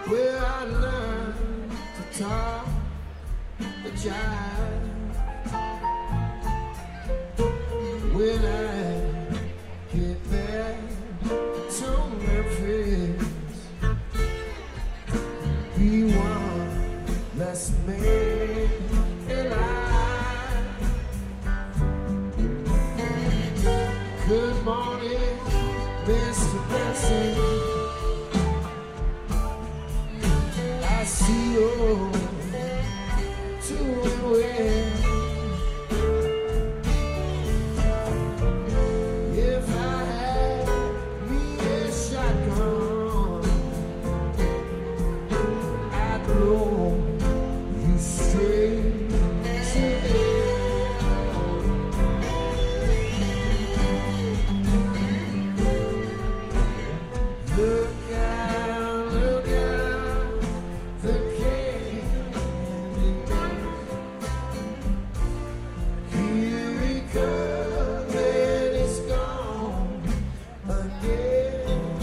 where I learned to talk the jive. When I get back to Memphis, be one less man and I. Good morning, Mr. Benson. I see you doing well. If I had me a shotgun, I'd blow you straight to hell. Look out, the candy man. Here he comes and he's gone again.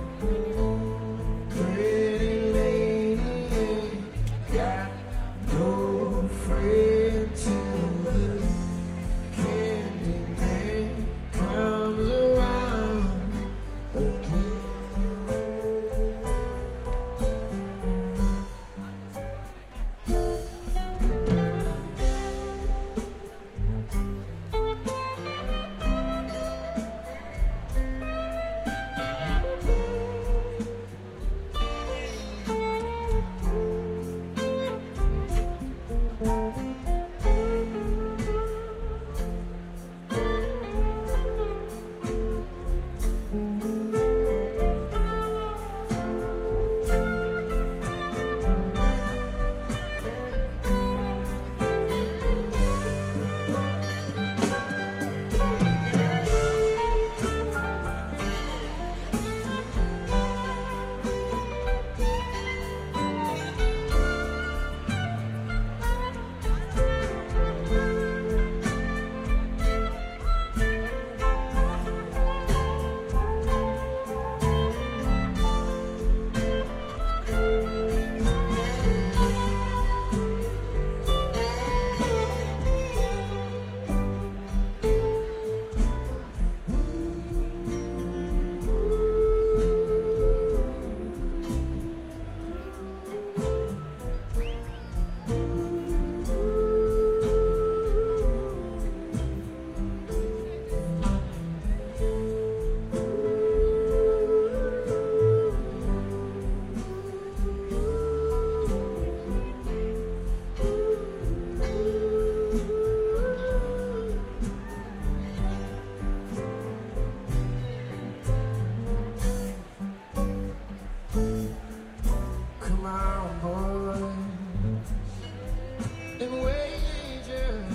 Pretty lady ain't got no friend till the candy man comes around again. Come on, boy, and wager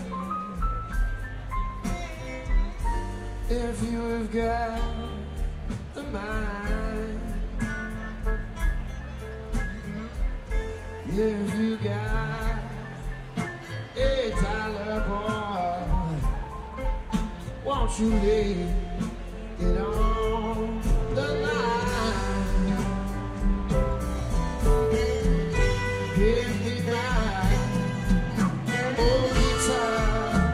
if you've got the mind, if you got a dollar, boy, won't you lay it on the line? Give me my old guitar.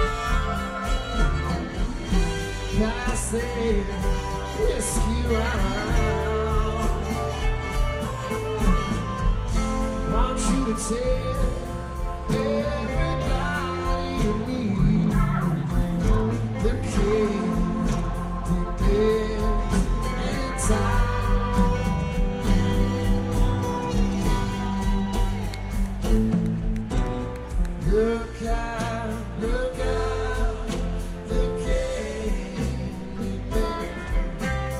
Pass the whiskey round. Want you to tell everybody you meet the king depends in time. Look out, the candy man.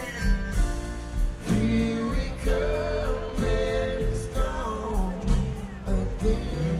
Here he comes and he's gone again.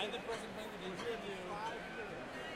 I'm the person playing the didgeridoo.